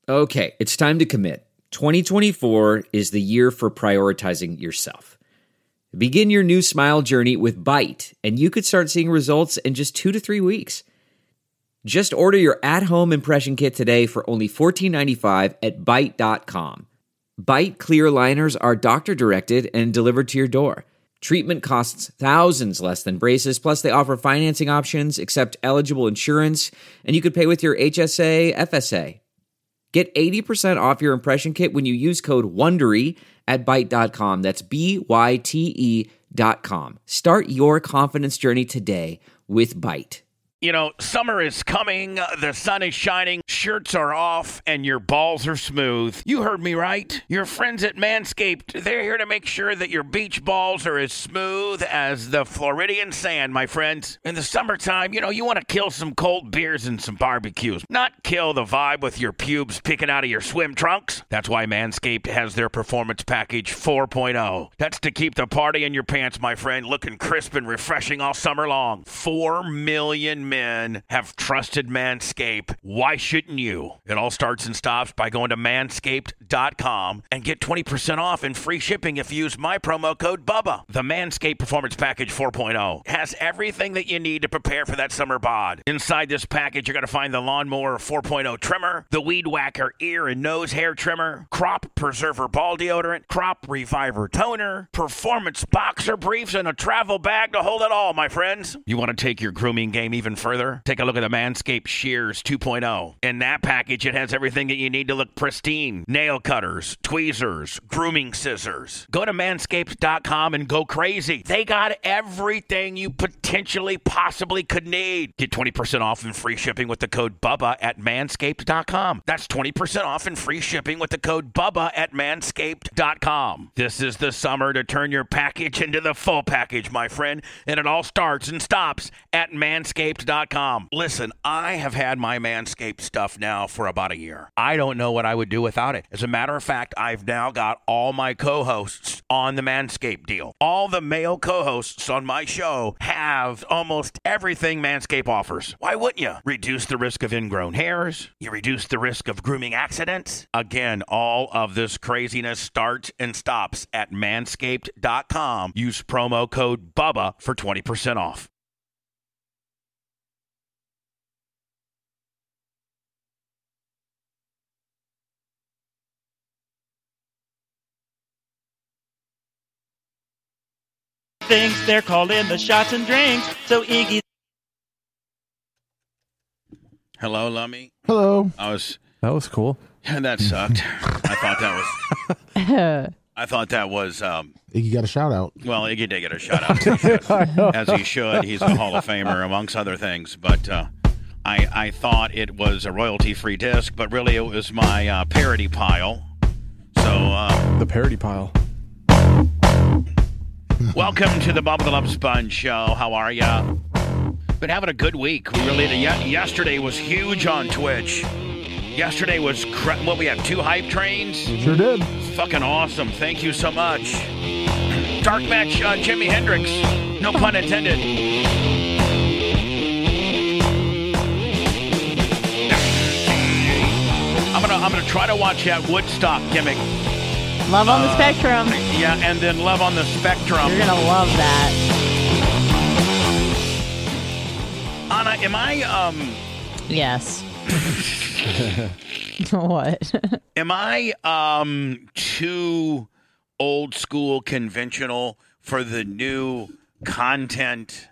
Okay, it's time to commit. 2024 is the year for prioritizing yourself. Begin your new smile journey with Byte, and you could start seeing results in just 2 to 3 weeks. Just order your at-home impression kit today for only $14.95 at Byte.com. Byte clear liners are doctor-directed and delivered to your door. Treatment costs thousands less than braces, plus they offer financing options, accept eligible insurance, and you could pay with your HSA, FSA. Get 80% off your impression kit when you use code WONDERY at Byte.com. That's BYTE.com. Start your confidence journey today with Byte. You know, summer is coming, the sun is shining, shirts are off, and your balls are smooth. You heard me right. Your friends at Manscaped, they're here to make sure that your beach balls are as smooth as the Floridian sand, my friends. In the summertime, you want to kill some cold beers and some barbecues, not kill the vibe with your pubes picking out of your swim trunks. That's why Manscaped has their Performance Package 4.0. That's to keep the party in your pants, my friend, looking crisp and refreshing all summer long. 4 million men have trusted Manscaped. Why shouldn't you? It all starts and stops by going to manscaped.com and get 20% off and free shipping if you use my promo code BUBBA. The Manscaped Performance Package 4.0 has everything that you need to prepare for that summer bod. Inside this package, you're going to find the Lawnmower 4.0 trimmer, the Weed Whacker ear and nose hair trimmer, Crop Preserver ball deodorant, Crop Reviver toner, Performance boxer briefs, and a travel bag to hold it all, my friends. You want to take your grooming game even further? Take a look at the Manscaped Shears 2.0. In that package, it has everything that you need to look pristine. Nail cutters, tweezers, grooming scissors. Go to manscaped.com and go crazy. They got everything you potentially possibly could need. Get 20% off and free shipping with the code BUBBA at manscaped.com. That's 20% off and free shipping with the code BUBBA at manscaped.com. This is the summer to turn your package into the full package, my friend, and it all starts and stops at manscaped.com. Listen, I have had my Manscaped stuff now for about a year. I don't know what I would do without it. As a matter of fact, I've now got all my co-hosts on the Manscaped deal. All the male co-hosts on my show have almost everything Manscaped offers. Why wouldn't you? Reduce the risk of ingrown hairs. You reduce the risk of grooming accidents. Again, all of this craziness starts and stops at manscaped.com. Use promo code BUBBA for 20% off. Things they're calling the shots and drinks. So Iggy. Hello, Lummy. Hello. That was cool. Yeah, that sucked. I thought that was. Iggy got a shout out. Well, Iggy did get a shout out. He should. As he should. He's a Hall of Famer amongst other things. But I thought it was a royalty-free disc, but really it was my parody pile. So The parody pile. Welcome to the Bubba the Love Sponge Show. How are ya? Been having a good week. We really did. Yesterday was huge on Twitch. Yesterday was we had 2 hype trains. Sure did. Fucking awesome. Thank you so much. Dark match, Jimi Hendrix. No pun intended. I'm gonna try to watch that Woodstock gimmick. Love on the Spectrum. Yeah, and then Love on the Spectrum. You're gonna love that. Anna, am I Yes. What? Am I too old school conventional for the new content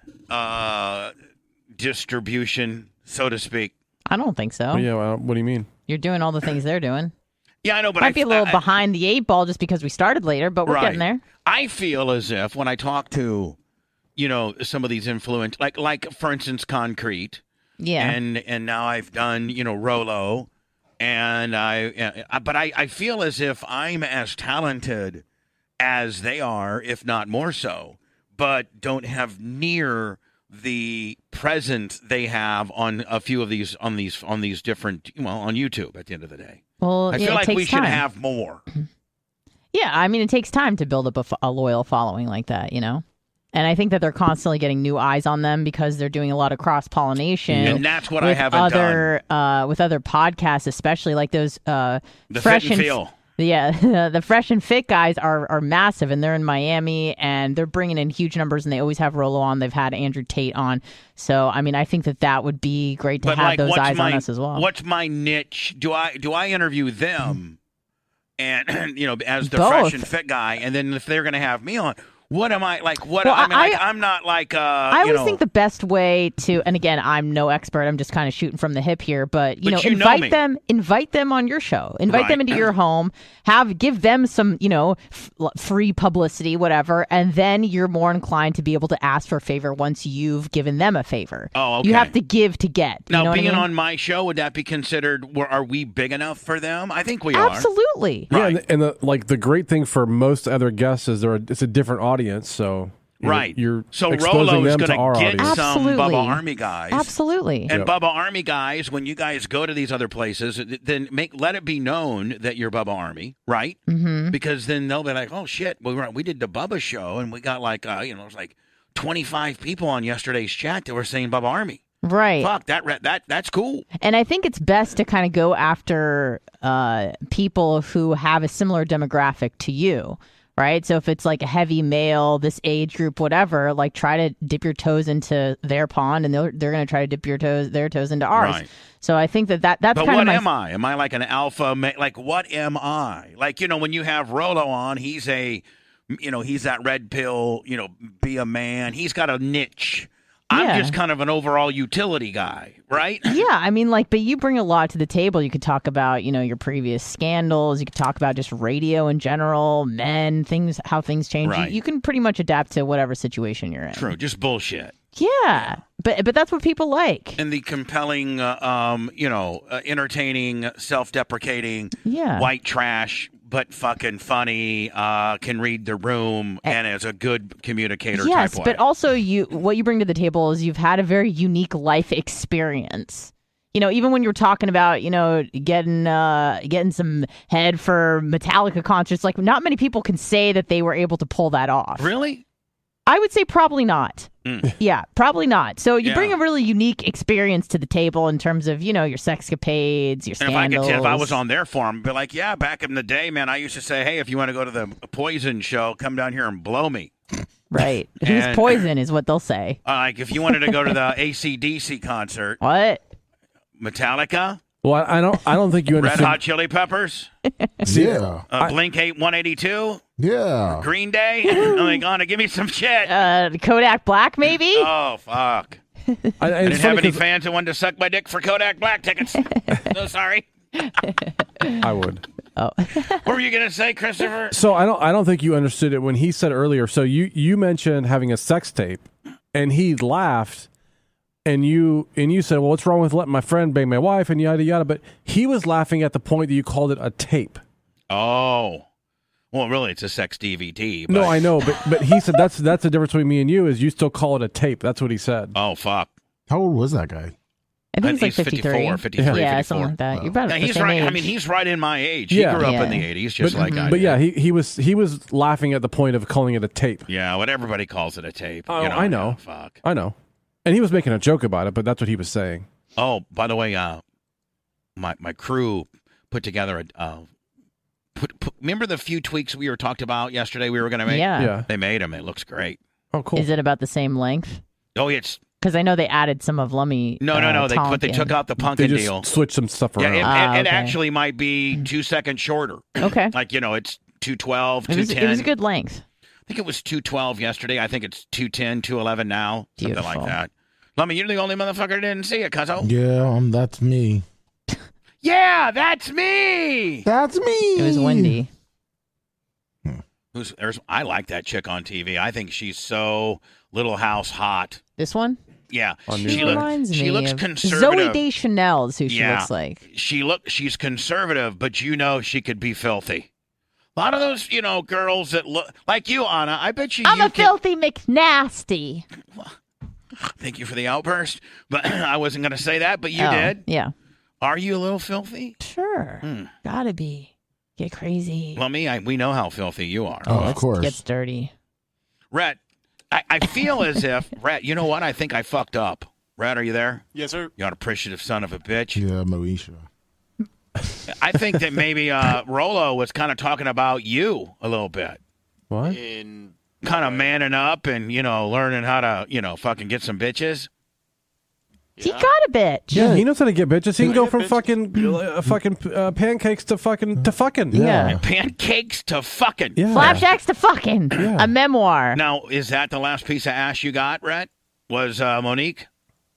distribution, so to speak? I don't think so. Yeah, well, what do you mean? You're doing all the things they're doing. Yeah, I know, but Might be a little behind the 8 ball just because we started later, but we're getting there. I feel as if when I talk to, some of these influencers, like for instance, Concrete. Yeah. And now I've done, Rolo, and I feel as if I'm as talented as they are, if not more so, but don't have near the presence they have on a few of these on these different on YouTube at the end of the day. Well, I feel like we should have more. Yeah, I mean, it takes time to build up a loyal following like that, And And I think that they're constantly getting new eyes on them because they're doing a lot of cross-pollination. And that's what I haven't done. With other podcasts, especially like those The Fresh Fit and and Feel. Yeah, the Fresh and Fit guys are massive, and they're in Miami, and they're bringing in huge numbers, and they always have Rolo on. They've had Andrew Tate on. So, I mean, I think that would be great to have those eyes on us as well. What's my niche? Do I interview them and, as the Both. Fresh and Fit guy, and then if they're going to have me on, what am I like? What Well, I'm not like. I always think the best way to, and again, I'm no expert. I'm just kind of shooting from the hip here, but invite them on your show, invite them into your home, give them some, free publicity, whatever, and then you're more inclined to be able to ask for a favor once you've given them a favor. Oh, okay. You have to give to get. Now, you know being what I mean? on my show, would that be considered? Are we big enough for them? I think we are. Absolutely. Yeah, Right. and the great thing for most other guests is it's a different audience, so you're so exposing Rolo is them to our going to get audience. some Absolutely. Bubba Army guys. Absolutely. And Bubba Army guys, when you guys go to these other places, then let it be known that you're Bubba Army, right? Mm-hmm. Because then they'll be like, "Oh shit, we did the Bubba show, and we got like it was like 25 people on yesterday's chat that were saying Bubba Army." Right. Fuck that's cool. And I think it's best to kind of go after people who have a similar demographic to you. Right. So if it's like a heavy male, this age group, whatever, like try to dip your toes into their pond, and they're going to try to dip their toes into ours. Right. So I think that's But kind what of am I? Am I like an alpha? Like what am I? Like when you have Rolo on, he's he's that red pill. Be a man. He's got a niche. I'm just kind of an overall utility guy, right? Yeah, I mean, but you bring a lot to the table. You could talk about, your previous scandals. You could talk about just radio in general, men, how things change. Right. You can pretty much adapt to whatever situation you're in. True, just bullshit. Yeah, but that's what people like. And the compelling, entertaining, self-deprecating, white trash, but fucking funny, can read the room, and is a good communicator yes, type way. but also what you bring to the table is you've had a very unique life experience. Even when you're talking about, getting some head for Metallica concerts, like not many people can say that they were able to pull that off. Really? I would say probably not. Yeah, probably not. So you bring a really unique experience to the table in terms of, your sexcapades, your scandals. And if I was on their forum, I'd be like, yeah, back in the day, man, I used to say, hey, if you want to go to the Poison show, come down here and blow me. Right. Who's Poison is what they'll say. Like if you wanted to go to the AC/DC concert. What? Metallica? Well, I don't think you Red understand. Hot Chili Peppers? Yeah. Blink 182? Yeah. Green Day? Oh my God, give me some shit. Kodak Black, maybe? Oh, fuck. I didn't have any fans that wanted to suck my dick for Kodak Black tickets. So sorry. I would. Oh. What were you going to say, Christopher? So I don't think you understood it when he said earlier. So you mentioned having a sex tape, and he laughed. And you said, well, what's wrong with letting my friend bang my wife and yada, yada. But he was laughing at the point that you called it a tape. Oh. Well, really, it's a sex DVD. But... No, I know. But he said that's the difference between me and you is you still call it a tape. That's what he said. Oh, fuck. How old was that guy? I think he's like 53. 53, Yeah, 54. something like that. You're about the He's same right. age. I mean, he's right in my age. Yeah. He grew up in the 80s, just like I did. But yeah, he was laughing at the point of calling it a tape. Yeah, what everybody calls it a tape. Oh, I know. Fuck. I know. And he was making a joke about it, but that's what he was saying. Oh, by the way, my crew put together remember the few tweaks we were talked about yesterday we were going to make? Yeah. They made them. It looks great. Oh, cool. Is it about the same length? Oh, it's... Because I know they added some of Lummy. No. They took out the pumpkin They just deal. switched some stuff around. Yeah, it okay. actually might be 2 seconds shorter. Okay. Like, it's 212, It 210. was a good length. I think it was 212 yesterday. I think it's 210, 211 now. Beautiful. Something like that. Lummy, you're the only motherfucker that didn't see it, cuzzo. Yeah, that's me. Yeah, that's me. That's me. It was windy. I like that chick on TV. I think she's so Little House hot. This one? Yeah, She reminds me she looks of conservative. Zooey Deschanel is who she looks like. She's conservative, but she could be filthy. A lot of those, girls that look like you, Anna. I bet you. I'm a filthy McNasty. Thank you for the outburst, but I wasn't going to say that, but you did. Yeah. Are you a little filthy? Sure. Gotta be. Get crazy. Well, we know how filthy you are. Oh, of course. Gets dirty. Rhett, I feel as if, Rat, you know what? I think I fucked up. Rat, are you there? Yes, sir. You appreciative son of a bitch. Yeah, Moesha. I think that maybe Rolo was kind of talking about you a little bit. What? Kind of manning up and, learning how to, fucking get some bitches. He got a bitch. Yeah, he knows how to get bitches. He can go from bitches. fucking pancakes to fucking. Yeah. Pancakes to fucking. Yeah. Flapjacks to fucking. Yeah. A memoir. Now, is that the last piece of ass you got, Rat? Was Monique?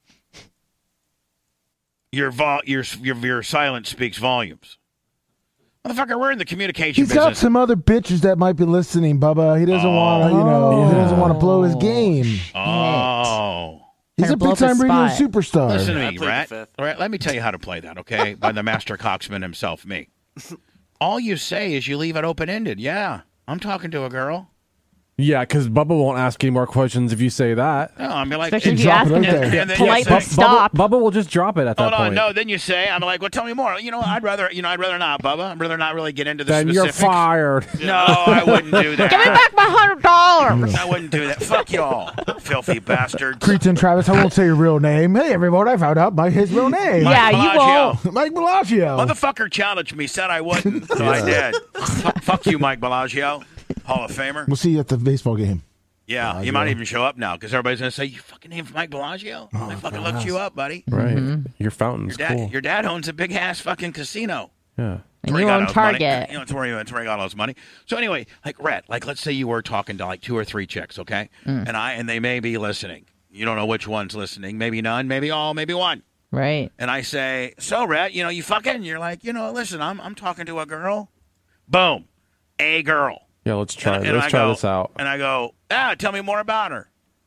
Your silence speaks volumes. Motherfucker, we're in the communication He's got business. some other bitches that might be listening, Bubba. He doesn't want to, he doesn't want to blow his game. Oh. He's a big-time radio superstar. Listen to me, Rat. Rat. Let me tell you how to play that, okay? By the master coxman himself, me. All you say is you leave it open-ended. Yeah, I'm talking to a girl. Yeah, because Bubba won't ask any more questions if you say that. No, I'm like, especially if you ask him to politely stop. Bubba will just drop it at that point. No, then you say, I'm like, well, tell me more. I'd rather not, Bubba. I'd rather not really get into the then specifics. Then you're fired. No, I wouldn't do that. Give me back my $100. I wouldn't do that. Fuck y'all, filthy bastards. Cretin Travis, I won't say your real name. Hey, everyone, I found out his real name. Yeah, you won't. Mike Bellagio. Motherfucker challenged me, said I wouldn't, so I did. Fuck you, Mike Bellagio, Hall of Famer. We'll see you at the baseball game. Yeah, you might even show up now because everybody's going to say, you fucking named Mike Bellagio? I fucking looked you up, buddy. Right. Your fountain's cool. Your dad owns a big-ass fucking casino. Yeah. And you own Target. That's where he got all his money. So anyway, Rat, let's say you were talking to 2 or 3 chicks, okay? And they may be listening. You don't know which one's listening. Maybe none, maybe all, maybe one. Right. And I say, so, Rat, you fucking? And you're like, listen, I'm talking to a girl. Boom. A girl. Yeah, let's try this out. And I go, tell me more about her.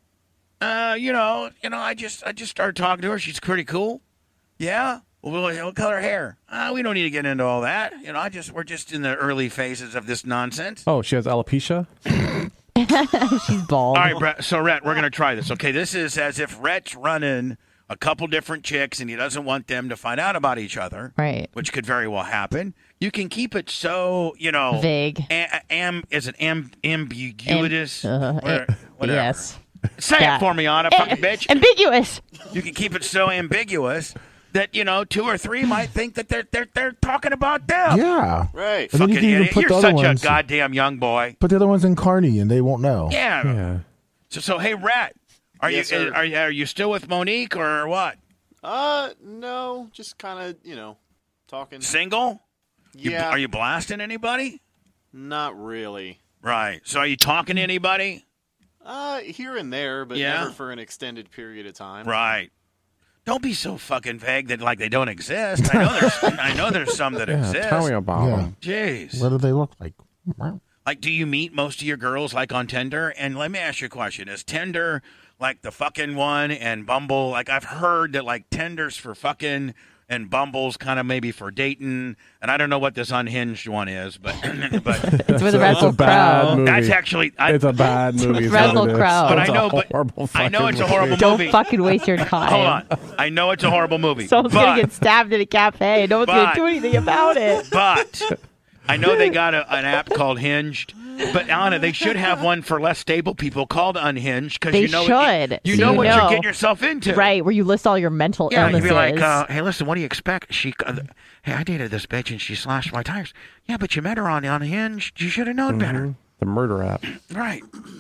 I just started talking to her. She's pretty cool. Yeah. What color hair? We don't need to get into all that. We're just in the early phases of this nonsense. Oh, she has alopecia? She's bald. All right, Brett. So, Rhett, we're going to try this. Okay, this is as if Rhett's running a couple different chicks and he doesn't want them to find out about each other. Right. Which could very well happen. You can keep it so, vague. Is it ambiguous? Whatever. Yes. Say it for me, Anna, fucking bitch. Ambiguous. You can keep it so ambiguous that 2 or 3 might think that they're talking about them. Yeah. Right. And then you can even put You're the other such ones, a goddamn young boy. put the other ones in Carney and they won't know. Yeah. So hey, Rat, are you still with Monique or what? No, just kind of talking. Single? Yeah. Are you blasting anybody? Not really. Right. So are you talking to anybody? Here and there, but never for an extended period of time. Right. Don't be so fucking vague that they don't exist. I know there's some that exist. Tell me about them. Jeez. What do they look like? Do you meet most of your girls on Tinder? And let me ask you a question: is Tinder the fucking one, and Bumble? I've heard that Tinder's for fucking, and Bumble's kind of maybe for dating, and I don't know what this unhinged one is, but it's with Russell Crowe. That's actually it's a bad movie. Russell Crowe. But I know it's a horrible movie. Don't fucking waste your time. Hold on, I know it's a horrible movie. Someone's gonna get stabbed at a cafe. No one's gonna do anything about it. But I know they got an app called Hinged. But Anna, they should have one for less stable people called Unhinged because you know what you're getting yourself into, right? Where you list all your mental illnesses. You'd be like, "Hey, listen, what do you expect? Hey, I dated this bitch and she slashed my tires. Yeah, but you met her on Unhinged. You should have known better." The murder app, right?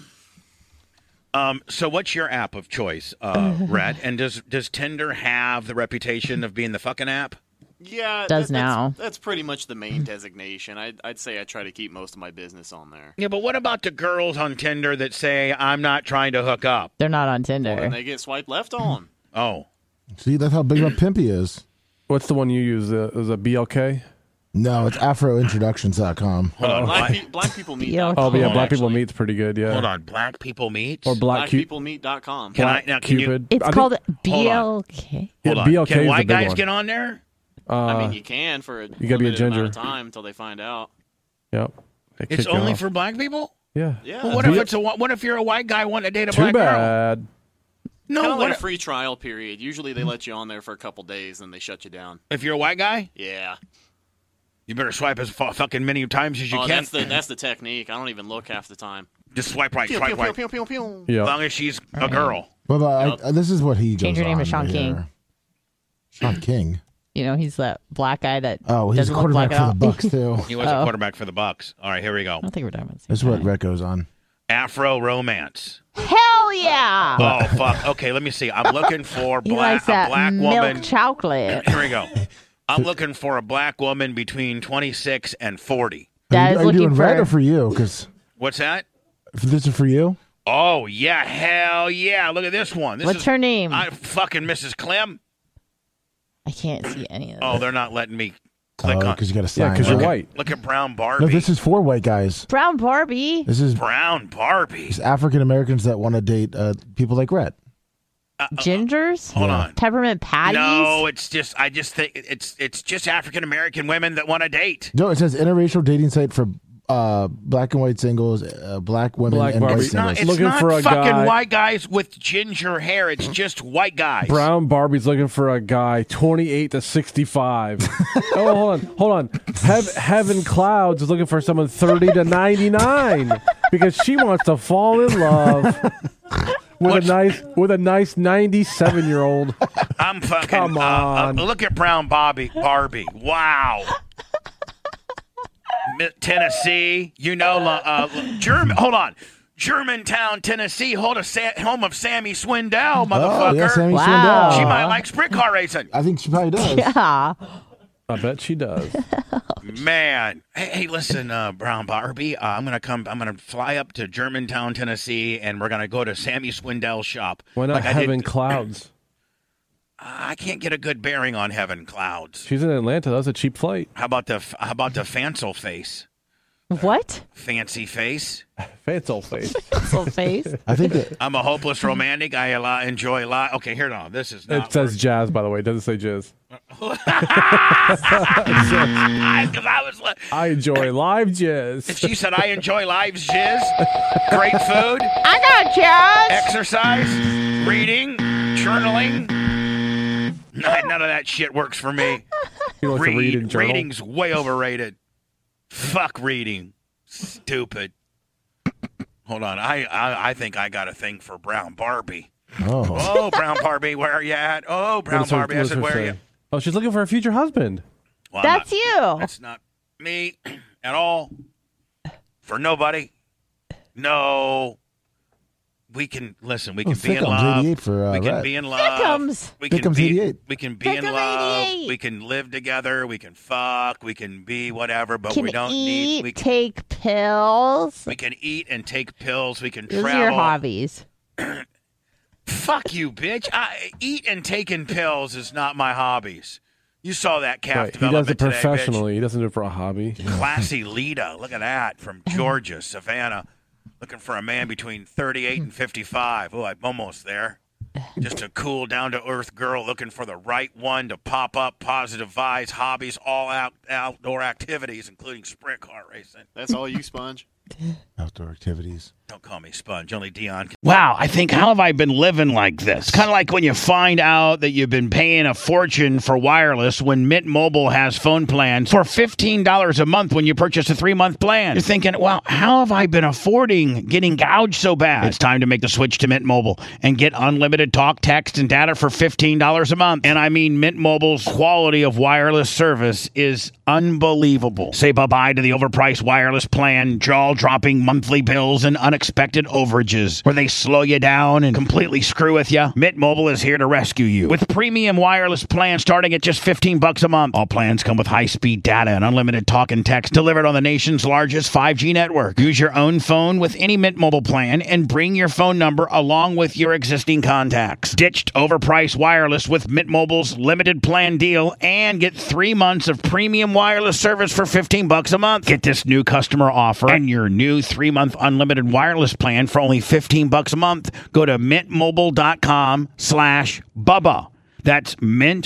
So, what's your app of choice, Red? And does Tinder have the reputation of being the fucking app? Yeah, that's pretty much the main designation. I'd say I try to keep most of my business on there. Yeah, but what about the girls on Tinder that say, I'm not trying to hook up? They're not on Tinder. Well, then they get swiped left on. Oh. See, that's how big of a pimp he is. What's the one you use? Is it BLK? No, it's AfroIntroductions.com. Hold on. Black People Meet. Oh, yeah, Black People Meet's pretty good, yeah. Hold on, Black People Meet? Or BlackPeopleMeet.com. Can you... It's called BLK. Hold on. BLK Can is white the big guys one. get on there? I mean, you can for a you gotta be a ginger amount of time until they find out. Yep. It's only for black people? Yeah. Well, what if you're a white guy wanting to date a Too black girl? bad. No, kind of like a free trial period. Usually they let you on there for a couple days, and they shut you down. If you're a white guy? Yeah. You better swipe as fucking many times as you can. That's the technique. I don't even look half the time. Just swipe right, Pew, swipe pew, right. pew, pew, pew, pew. As Yeah. long as she's a girl. But this is what he Change goes your name on to Sean right King. here. Sean King. You know, he's that black guy that He's a doesn't look quarterback black for at the all. Bucks too. He was a quarterback for the Bucks. All right, here we go. I don't think we're talking about the This is same what guy. Rhett goes on. Afro romance. Hell yeah! Oh fuck. Okay, let me see. I'm looking for He likes that a black milk woman. chocolate. Here we go. I'm looking for a black woman between 26 and 40. That is Are you looking doing for. Rhett or for you? Because What's that? this is for you. Oh yeah, hell yeah! Look at this one. This What's is her name? fucking Mrs. Clem. I can't see any of this. Oh, they're not letting me click on. Because you got to sign. Yeah, because it. you're white. Look at Brown Barbie. No, this is for white guys. Brown Barbie. This is Brown Barbie. African Americans that want to date people like Rhett. Gingers. Hold on. Peppermint patties. No, it's just. I just think it's just African American women that want to date. No, it says interracial dating site for black and white singles, black women Black and Barbie. white It's not, singles. it's Looking not for a fucking guy- white guys with ginger hair. It's just white guys. Brown Barbie's looking for a guy 28 to 65. Oh, hold on. Heaven Clouds is looking for someone 30 to 99 because she wants to fall in love with a nice 97-year-old. I'm fucking. Come on. Look at Brown Barbie. Wow. Tennessee, hold on. Germantown, Tennessee, home of Sammy Swindell, motherfucker. Oh, yeah, Sammy Wow. Swindell. She might like sprint car racing. I think she probably does. Yeah. I bet she does. Man, hey, listen, Brown Barbie. I'm gonna fly up to Germantown, Tennessee, and we're gonna go to Sammy Swindell's shop. Why not Heaven Clouds? I can't get a good bearing on Heaven Clouds. She's in Atlanta. That was a cheap flight. How about the fancel face? What? Fancy face. Fancel face. Little face. I think that I'm a hopeless romantic. I enjoy life. Okay, here now. This is not. It says jazz, by the way. It doesn't say jizz. I was like, I enjoy live if jizz. she said I enjoy life's jizz, great food, I got jazz. exercise, reading, journaling. None of that shit works for me. You know, to read and journal. Reading's way overrated. Fuck reading. Stupid. Hold on. I think I got a thing for Brown Barbie. Oh, Brown Barbie, where are you at? Oh, Brown Barbie. I said, where are you? Oh, she's looking for a future husband. Well, That's you. That's not me at all. For nobody. No. We can listen. We can be in Thickums, love. 88 for we can Rhett. be in love. Thickums. We can Thickums, be. 88. We can be in Thickums, love. 88. We can live together. We can fuck. We can be whatever. But Can we don't eat, need. take pills. We can eat and take pills. We can Those travel. are your hobbies. Fuck you, bitch. Eat and taking pills is not my hobbies. You saw that calf Right. He does development it today, professionally. He doesn't do it for a hobby. bitch. Classy Lita. Look at that. From Georgia, Savannah. Looking for a man between 38 and 55. Oh, I'm almost there. Just a cool, down-to-earth girl looking for the right one to pop up, positive vibes, hobbies, all outdoor activities, including sprint car racing. That's all you, Sponge? outdoor activities. Don't call me Sponge. Only Dion can. Wow, I think, how have I been living like this? Kind of like when you find out that you've been paying a fortune for wireless when Mint Mobile has phone plans for $15 a month when you purchase a 3-month plan. You're thinking, wow, how have I been affording getting gouged so bad? It's time to make the switch to Mint Mobile and get unlimited talk, text, and data for $15 a month. And I mean, Mint Mobile's quality of wireless service is unbelievable. Say bye-bye to the overpriced wireless plan, jaw-dropping monthly bills, and unexpected overages where they slow you down and completely screw with you. Mint Mobile is here to rescue you with premium wireless plans starting at just $15 a month. All plans come with high-speed data and unlimited talk and text delivered on the nation's largest 5G network. Use your own phone with any Mint Mobile plan and bring your phone number along with your existing contacts. Ditched overpriced wireless with Mint Mobile's limited plan deal and get 3 months of premium wireless service for $15 a month. Get this new customer offer and your new 3-month unlimited wireless plan for only $15 a month. Go to mintmobile.com/Bubba. That's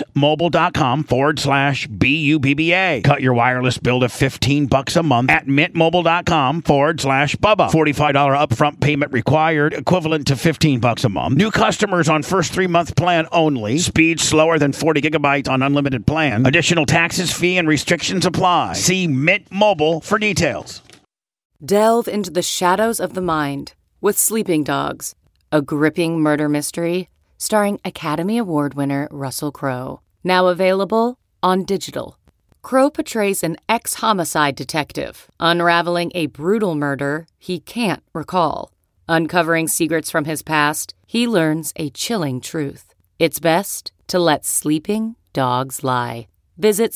mintmobile.com/BUBBA. Cut your wireless bill to $15 a month at mintmobile.com/Bubba. $45 upfront payment required, equivalent to $15 a month. New customers on first 3-month plan only. Speed slower than 40 gigabytes on unlimited plan. Additional taxes, fee, and restrictions apply. See Mint Mobile for details. Delve into the shadows of the mind with Sleeping Dogs, a gripping murder mystery starring Academy Award winner Russell Crowe. Now available on digital. Crowe portrays an ex-homicide detective unraveling a brutal murder he can't recall. Uncovering secrets from his past, he learns a chilling truth. It's best to let sleeping dogs lie. Visit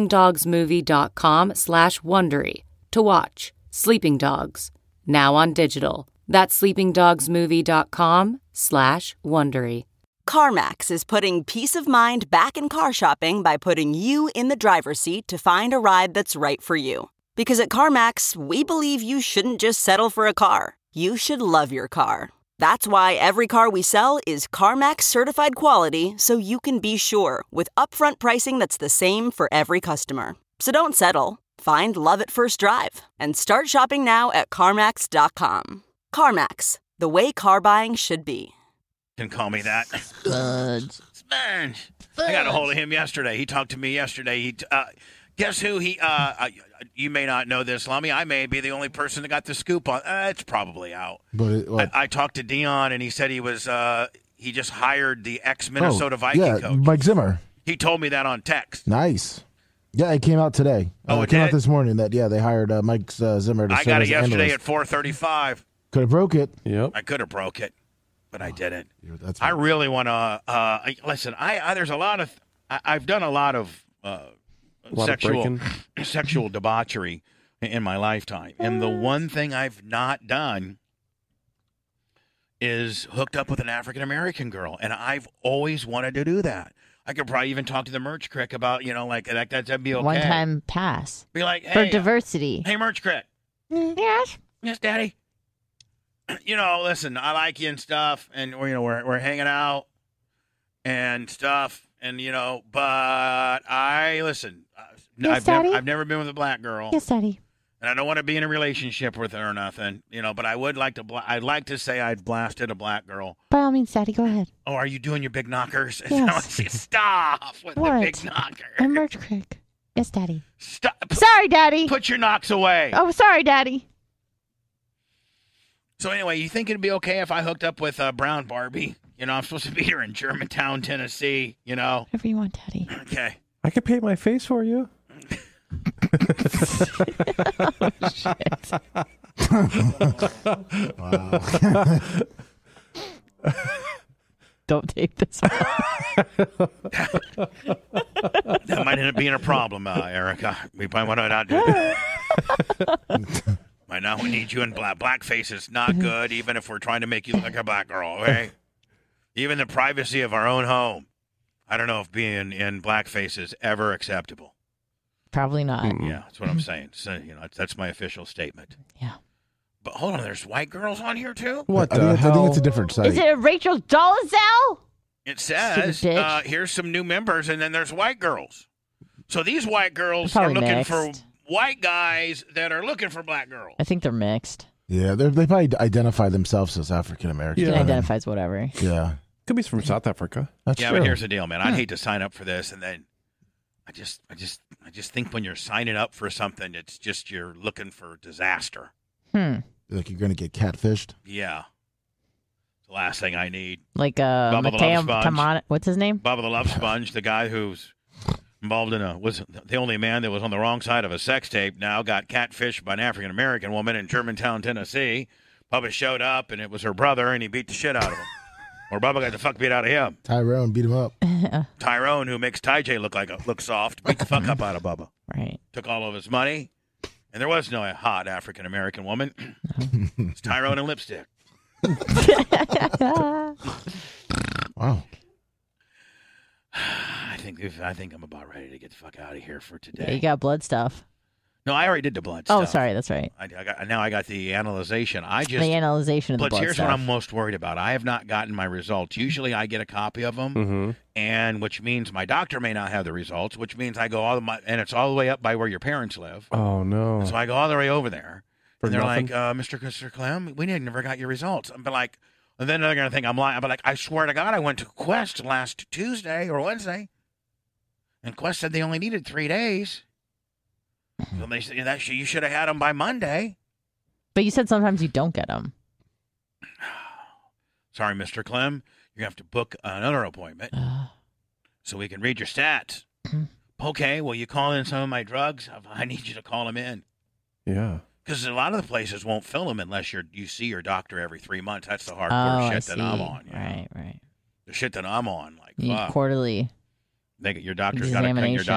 sleepingdogsmovie.com/Wondery to watch Sleeping Dogs, now on digital. That's sleepingdogsmovie.com/Wondery. CarMax is putting peace of mind back in car shopping by putting you in the driver's seat to find a ride that's right for you. Because at CarMax, we believe you shouldn't just settle for a car. You should love your car. That's why every car we sell is CarMax certified quality, so you can be sure with upfront pricing that's the same for every customer. So don't settle. Find love at first drive and start shopping now at CarMax.com. CarMax, the way car buying should be. Can call me that. Sponge. I got a hold of him yesterday. He talked to me yesterday. Guess who he? You may not know this, Lummy. I may be the only person that got the scoop on. It's probably out. But I talked to Dion, and he said he was. He just hired the ex-Minnesota Viking coach, Mike Zimmer. He told me that on text. Nice. Yeah, it came out today. It came out this morning that they hired Mike Zimmer to serve as analyst. I got it yesterday at 4:35. Could have broke it. Yep. I could have broke it, but I didn't. I really want to listen. There's a lot of. I've done a lot of sexual debauchery in my lifetime, and the one thing I've not done is hooked up with an African American girl, and I've always wanted to do that. I could probably even talk to the Merch Crick about, that'd be okay. One time pass. Be like, hey. For diversity. Hey, Merch Crick. Yes? Yes, Daddy. Listen, I like you and stuff, and, we're hanging out and stuff, and, but listen. Yes, I've never been with a black girl. Yes, Daddy. And I don't want to be in a relationship with her or nothing, but I would like to, I'd like to say I'd blasted a black girl. By all means, Daddy, go ahead. Oh, are you doing your big knockers? Yes. Stop with the big knocker. I'm Merch Crick. Yes, Daddy. Stop. Sorry, Daddy. Put your knocks away. Oh, sorry, Daddy. So anyway, you think it'd be okay if I hooked up with Brown Barbie? I'm supposed to be here in Germantown, Tennessee, Whatever you want, Daddy. Okay. I could paint my face for you. Oh, shit. Wow. Don't take this one. That might end up being a problem, Erica. We might want to not do that. Right now, we need you in black. Blackface is not good, even if we're trying to make you look like a black girl, okay? Even the privacy of our own home. I don't know if being in blackface is ever acceptable. Probably not. Yeah, that's what I'm saying. So, that's my official statement. Yeah. But hold on, there's white girls on here too? What I think it's a different site. Is it Rachel Dolezal? It says, here's some new members, and then there's white girls. So these white girls are looking mixed. for white guys that are looking for black girls. I think they're mixed. Yeah, they probably identify themselves as African American. You can identify as whatever. Yeah. Could be from South Africa. That's true. But here's the deal, man. I'd hate to sign up for this, and then I just think when you're signing up for something, it's just you're looking for disaster. Like you're going to get catfished? Yeah. It's the last thing I need. Like Bubba the Love Sponge. What's his name? Bubba the Love Sponge, the guy who's involved was the only man that was on the wrong side of a sex tape, now got catfished by an African-American woman in Germantown, Tennessee. Bubba showed up, and it was her brother, and he beat the shit out of him. Or Bubba got the fuck beat out of him. Tyrone beat him up. Tyrone, who makes Ty J look soft, beat the fuck up out of Bubba. Right. Took all of his money, and there was no hot African-American woman. It's Tyrone and lipstick. Wow. I think I'm about ready to get the fuck out of here for today. Yeah, you got blood stuff. No, I already did the blood stuff. Oh, sorry, that's right. Now I got the analyzation. The analyzation of the blood here's stuff. what I'm most worried about. I have not gotten my results. Usually I get a copy of them, and which means my doctor may not have the results, which means I go and it's all the way up by where your parents live. Oh, no. And so I go all the way over there, and they're nothing? like, Mr. Clem, we never got your results. I'm like, and then they're going to think I'm lying. I'm like, I swear to God, I went to Quest last Tuesday or Wednesday, and Quest said they only needed 3 days. So they said that you should have had them by Monday. But you said sometimes you don't get them. Sorry, Mr. Clem. You're going to have to book another appointment so we can read your stats. Okay, well, you call in some of my drugs? I need you to call them in. Yeah. Because a lot of the places won't fill them unless you see your doctor every 3 months. That's the hardcore shit that I'm on. Right. The shit that I'm on, like you need quarterly. Your doctor's got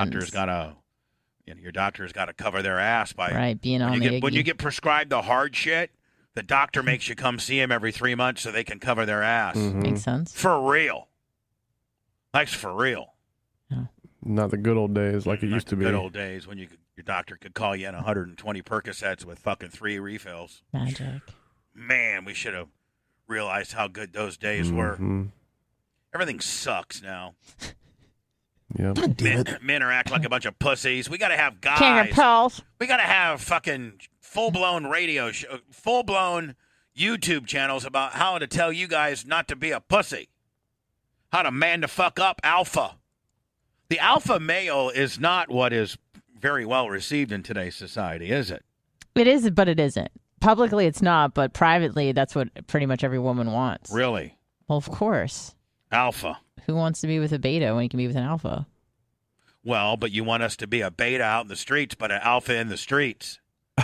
to cover their ass by being on the when you get prescribed the hard shit. The doctor makes you come see him every 3 months so they can cover their ass. Mm-hmm. Makes sense. For real. That's for real. Yeah. Not the good old days like it used to be. Good old days when your doctor could call you in 120 Percocets with fucking 3 refills. Magic. Man, we should have realized how good those days were. Everything sucks now. Yep. Men are acting like a bunch of pussies. We got to have guys. King of pals. We got to have fucking full-blown radio show, full-blown YouTube channels about how to tell you guys not to be a pussy. How to man the fuck up alpha. The alpha male is not what is very well received in today's society, is it? It is, but it isn't. Publicly, it's not, but privately, that's what pretty much every woman wants. Really? Well, of course. Alpha. Who wants to be with a beta when you can be with an alpha? Well, but you want us to be a beta out in the streets, but an alpha in the streets.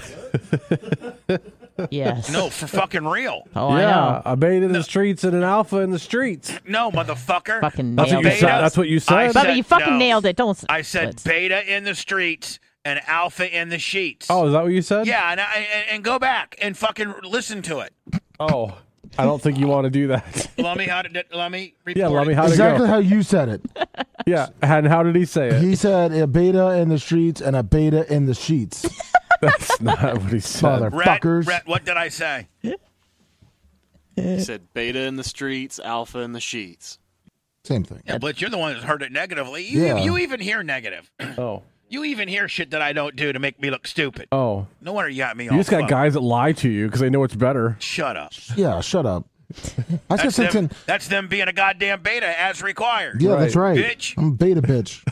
Yes. No, for fucking real. Oh, yeah, I know. A beta in the streets and an alpha in the streets. No, motherfucker. Fucking that's nailed what you it. said. That's what you said. Bubba, you fucking nailed it. Don't. I said beta in the streets and alpha in the sheets. Oh, is that what you said? Yeah, and go back and fucking listen to it. Oh, I don't think you want to do that. Let me report Yeah, let me it. how to Exactly go. how you said it. Yeah, and how did he say it? He said a beta in the streets and a beta in the sheets. That's not what he said. Motherfuckers. Rhett, what did I say? He said beta in the streets, alpha in the sheets. Same thing. Yeah, but you're the one that's heard it negatively. Yeah. You even hear negative. Oh. You even hear shit that I don't do to make me look stupid. Oh. No wonder you got me You all just got fucked. guys that lie to you because they know it's better. Shut up. Yeah, shut up. That's them being a goddamn beta as required. Yeah, that's right. Bitch. I'm a beta bitch.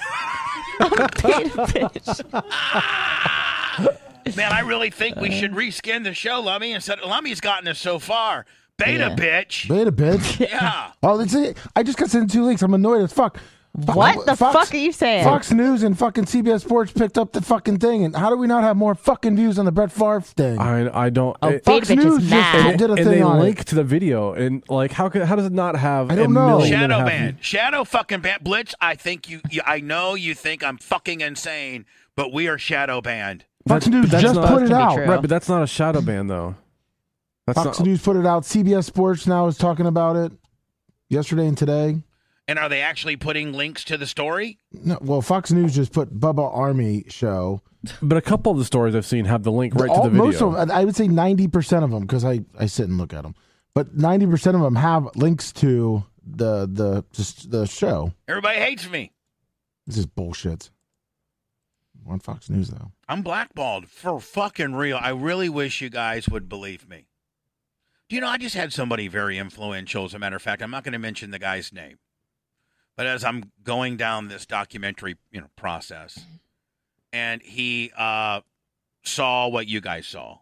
Man, I really think we should reskin the show, Lummy, and said Lummy's gotten us so far. Beta bitch. Beta bitch. Yeah. Oh, that's it. I just got sent 2 links. I'm annoyed as fuck. What the fuck are you saying? Fox News and fucking CBS Sports picked up the fucking thing. And how do we not have more fucking views on the Brett Favre thing? I don't. Oh, Fox Beta Bitch News is just mad. did a and thing they on link it. to the video, and like, how does it not have? I don't know. Shadow ban. Shadow fucking ban. Blitz, I think I know you think I'm fucking insane, but we are shadow banned. Fox News just put it out. Right, but that's not a shadow ban, though. Fox News put it out. CBS Sports now is talking about it yesterday and today. And are they actually putting links to the story? No, well, Fox News just put Bubba Army show. But a couple of the stories I've seen have the link right to the video. Most of them, I would say 90% of them, because I sit and look at them. But 90% of them have links to the show. Everybody hates me. This is bullshit. On Fox News, though. I'm blackballed for fucking real. I really wish you guys would believe me. Do you know, I just had somebody very influential, as a matter of fact. I'm not going to mention the guy's name. But as I'm going down this documentary, process, and he saw what you guys saw,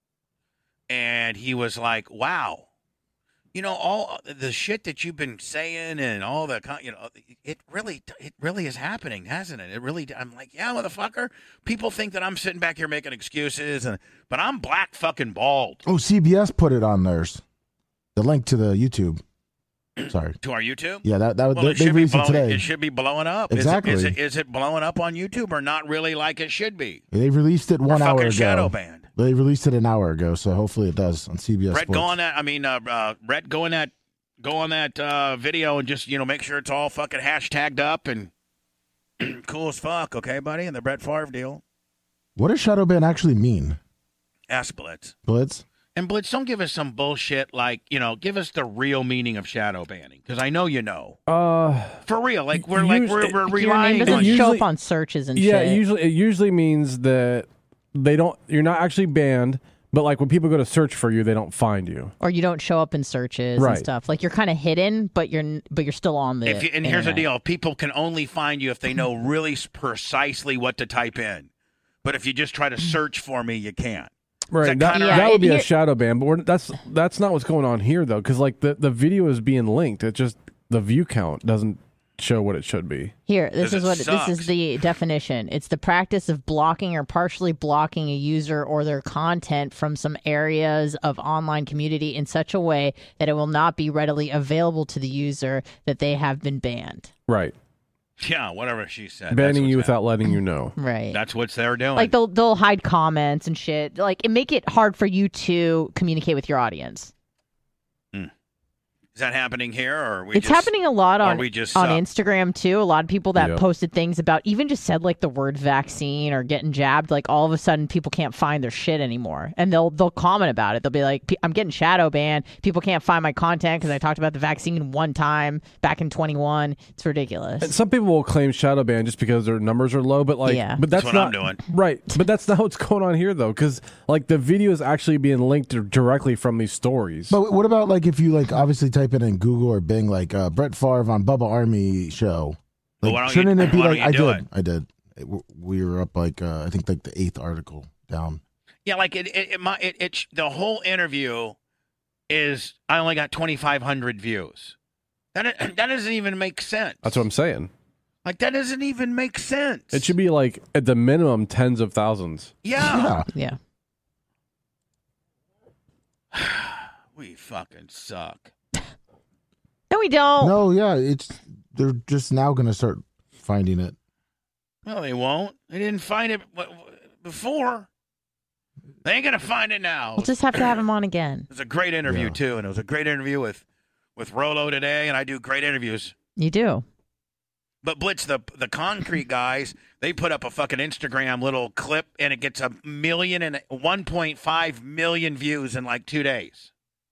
and he was like, "Wow, all the shit that you've been saying and all the, it really is happening, hasn't it? It really." I'm like, "Yeah, motherfucker. People think that I'm sitting back here making excuses, but I'm black fucking bald." Oh, CBS put it on theirs. The link to the YouTube. Sorry. To our YouTube? Yeah, well, they released it today. It should be blowing up. Exactly. Is it blowing up on YouTube or not really like it should be? They released it 1 hour ago. Shadow banned. They released it an hour ago, so hopefully it does on CBS Brett, Sports. Brett, go on that video and just, make sure it's all fucking hashtagged up and cool as fuck, okay, buddy? And the Brett Favre deal. What does shadow ban actually mean? Ask Blitz. Blitz? And Blitz, don't give us some bullshit like, give us the real meaning of shadow banning, because I know you know. For real, like we're relying your name doesn't show up on searches and shit. Yeah, it usually means that you're not actually banned, but like when people go to search for you, they don't find you, or you don't show up in searches and stuff. Like you're kind of hidden, but you're still on the. And here's the deal: people can only find you if they know really precisely what to type in. But if you just try to search for me, you can't. Right. That would be a shadow ban, but that's not what's going on here though, because like the video is being linked. It just the view count doesn't show what it should be. Here, this is the definition. It's the practice of blocking or partially blocking a user or their content from some areas of online community in such a way that it will not be readily available to the user that they have been banned. Right. Yeah, whatever she said. Banning you without letting you know. Right. That's what they're doing. Like they'll hide comments and shit. Like it make it hard for you to communicate with your audience. Is that happening here, or it's happening a lot on Instagram too? A lot of people that posted things about, even just said like the word vaccine or getting jabbed. Like all of a sudden, people can't find their shit anymore, and they'll comment about it. They'll be like, "I'm getting shadow banned. People can't find my content because I talked about the vaccine one time back in 21." It's ridiculous. And some people will claim shadow ban just because their numbers are low, but like, but that's what not I'm doing. Right, but that's not what's going on here though, because like the video is actually being linked directly from these stories. But what about like if you like obviously type it in Google or Bing, like Brett Favre on Bubba Army show? Like, well, shouldn't it be like I did? We were up like I think like the 8th article down. Yeah, like it the whole interview is I only got 2,500 views. That doesn't even make sense. That's what I'm saying. Like that doesn't even make sense. It should be like at the minimum tens of thousands. Yeah. We fucking suck. No, we don't. No, yeah, they're just now going to start finding it. No, they won't. They didn't find it before. They ain't going to find it now. We'll just have to have him on again. It was a great interview, too, and it was a great interview with Rolo today, and I do great interviews. You do. But Blitz, the concrete guys, they put up a fucking Instagram little clip, and it gets 1.5 million views in like 2 days.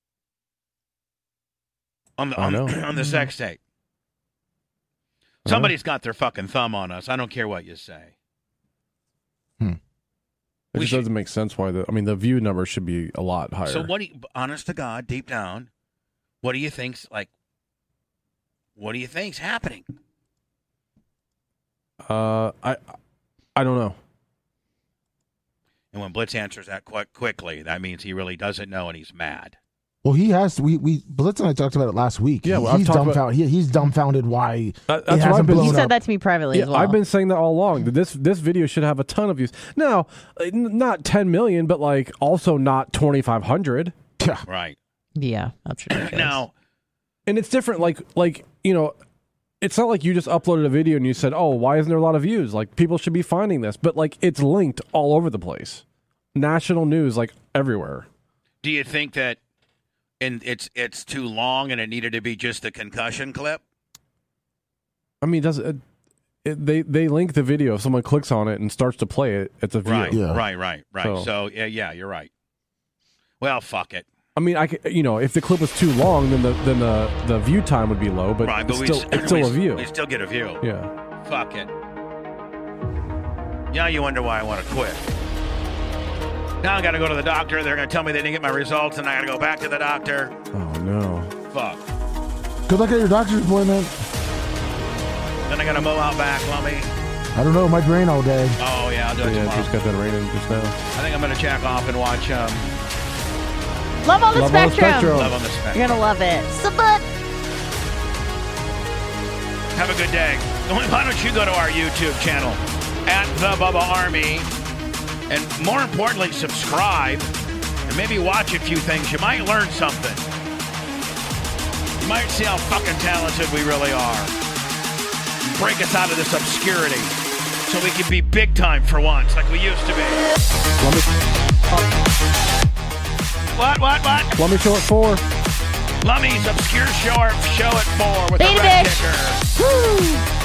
On the sex tape. Somebody's got their fucking thumb on us. I don't care what you say. It just doesn't make sense why the view number should be a lot higher. So honest to God, deep down, what do you think's happening? I don't know. And when Blitz answers that quite quickly, that means he really doesn't know and he's mad. Well, he has. We Blitz and I talked about it last week. Yeah, he's dumbfounded. He's dumbfounded why that's it hasn't blown up. He said that to me privately as well. I've been saying that all along. This video should have a ton of views. Now, not 10 million, but like also not 2,500. Yeah, right. Yeah, that's ridiculous. Now, and it's different. Like it's not like you just uploaded a video and you said, "Oh, why isn't there a lot of views?" Like people should be finding this, but like it's linked all over the place, national news, like everywhere. Do you think that? And it's too long, and it needed to be just a concussion clip. I mean, they link the video. If someone clicks on it and starts to play it, it's a view. Right, right. So yeah, you're right. Well, fuck it. I mean, if the clip was too long, then the view time would be low. But, it's still a view. We still get a view. Yeah. Fuck it. Now you wonder why I want to quit. Now I got to go to the doctor. They're going to tell me they didn't get my results, and I got to go back to the doctor. Oh, no. Fuck. Good luck at your doctor's appointment. Then I got to mow out back, Lummy. I don't know. It might rain all day. Oh, yeah, I'll do it tomorrow. Yeah, it just got done raining just now. I think I'm going to jack off and watch... Love on the Spectrum. Love on the Spectrum. You're going to love it. So much. Have a good day. Why don't you go to our YouTube channel, @TheBubbaArmy, and more importantly, subscribe and maybe watch a few things. You might learn something. You might see how fucking talented we really are. Break us out of this obscurity so we can be big time for once, like we used to be. What? Lummy Show at 4. Lummy's Obscure Show at 4 with the red ticker. Woo!